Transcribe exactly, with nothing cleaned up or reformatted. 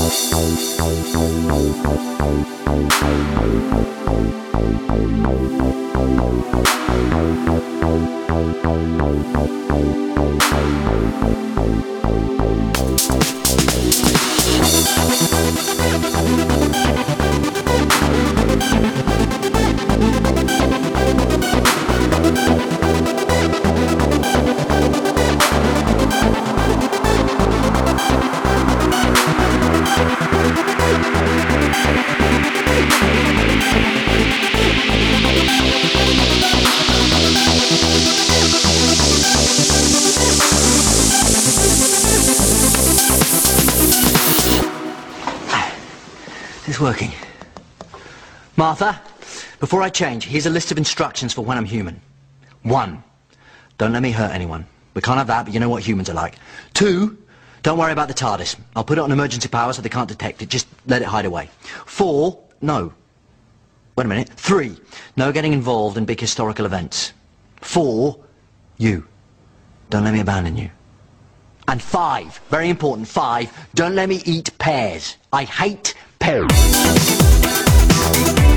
It's working. Martha, before I change, here's a list of instructions for when I'm human. One, don't let me hurt anyone. We can't have that, but you know what humans are like. Two, don't worry about the TARDIS. I'll put it on emergency power so they can't detect it. Just let it hide away. Four, no. Wait a minute. Three, no getting involved in big historical events. Four, you. Don't let me abandon you. And five, very important, five, don't let me eat pears. I hate pears.